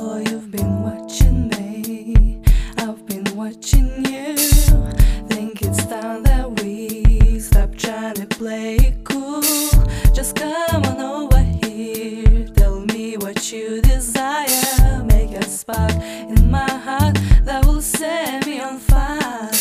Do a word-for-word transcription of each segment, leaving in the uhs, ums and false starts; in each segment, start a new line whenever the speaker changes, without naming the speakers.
Boy, you've been watching me, I've been watching you. Think it's time that we stop trying to play it cool. Just come on over here, tell me what you desire. Make a spark in my heart that will set me on fire.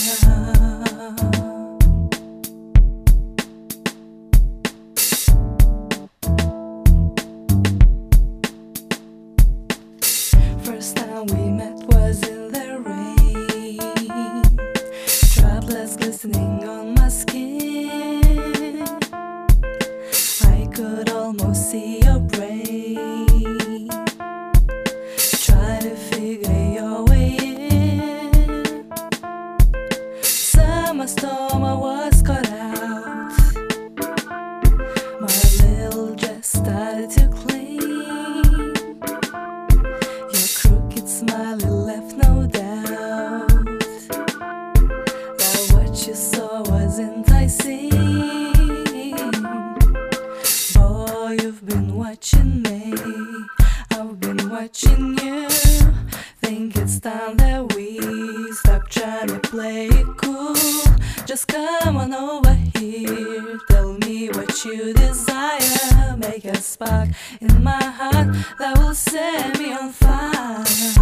First time we met was in the rain, droplets glistening on my skin. I could almost see your brain, try to figure your way in. Summer storm, I was caught out. My little dress started to cling. Smiley left no doubt that what you saw was enticing. Boy, you've been watching me, I've been watching you. Think it's time that we stop trying to play it cool. Just come on over here, tell me what you desire. Make a spark in my heart that will set me on fire.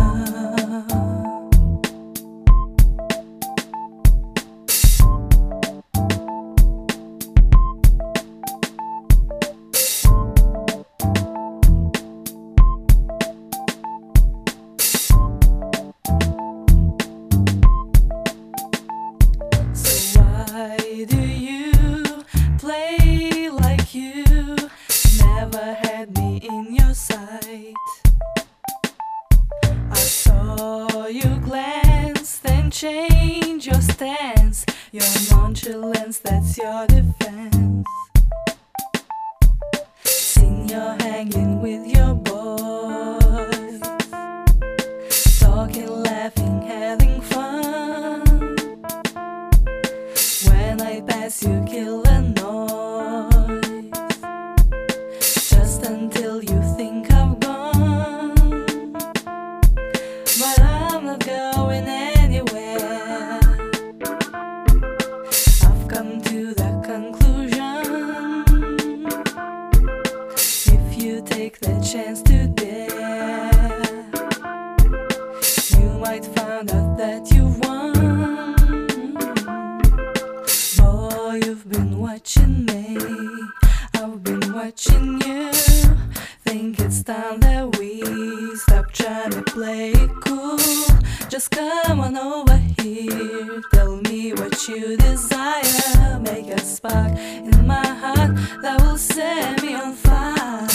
So why do you play like you never had me in your sight? I saw you glance, then change your stance. Your nonchalance, that's your defense. Seen you hanging with your boys, talking, laughing, having fun. When I pass you, kill the noise, just until you think I've gone. But I'm not going anywhere. I've come to the conclusion, if you take the chance to dare, you might find out that you've won. Boy, you've been watching me, I've been watching you. Think it's time that we stop trying to play it cool. Just come on over here, tell me what you desire. Make a spark in my heart that will set me on fire.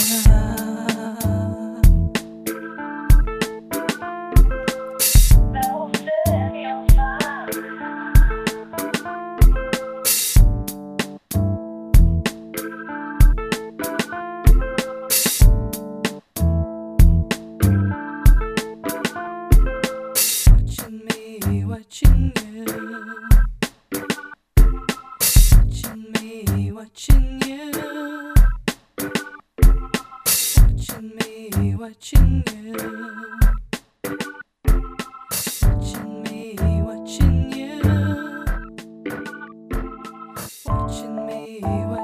Watching you, watching me, watching you, watching me, watching you, watching me, watching you, watching me, watching